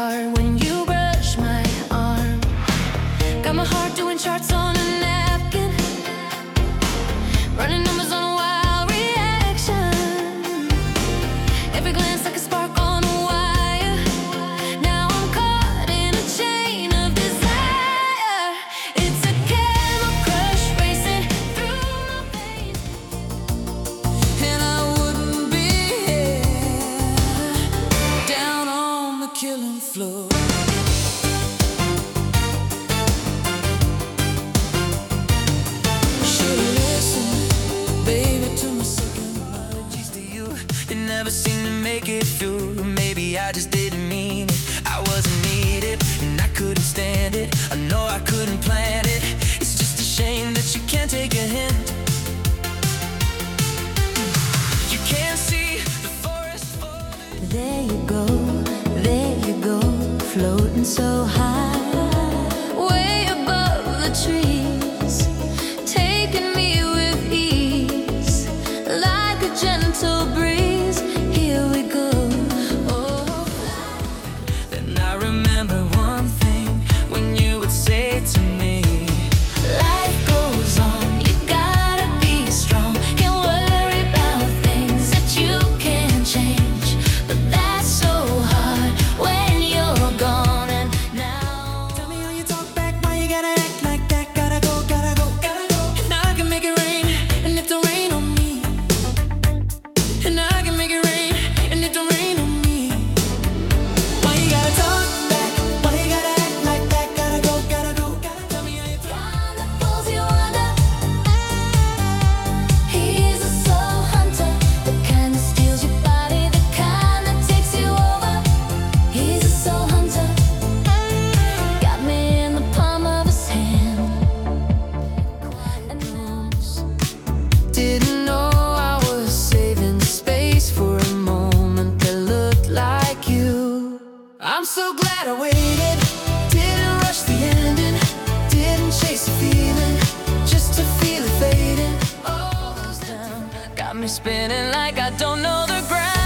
heart when you brush my arm. Got my heart doing charts on a napkin, running numbers on a wild reaction. Every glance like a spark on a wire. Now I'm caught in a chain of desire. It's a chemical crush racing through my veins, and I wouldn't be here down on the killing floor. Never seemed to make it through. Maybe I just didn't mean it. I wasn't needed, and I couldn't stand it. I know I couldn't plan it. It's just a shame that you can't take a hint. You can't see the forest falling. There you go, floating so high, way above the trees, taking me with ease, like a gentle breeze. Remember one thing when you would say to me, life goes on, you gotta be strong. Can't worry about things that you can't change, but that's so hard when you're gone. And now tell me how you talk back, why you gotta act like that. Gotta go, gotta go, gotta go. And I can make it rain, and it don't rain on me. And I can make it rain, and it don't rain on me. Why you gotta talk? Didn't know I was saving space for a moment that looked like you. I'm so glad I waited, didn't rush the ending, didn't chase the feeling, just to feel it fading. All those down got me spinning like I don't know the ground.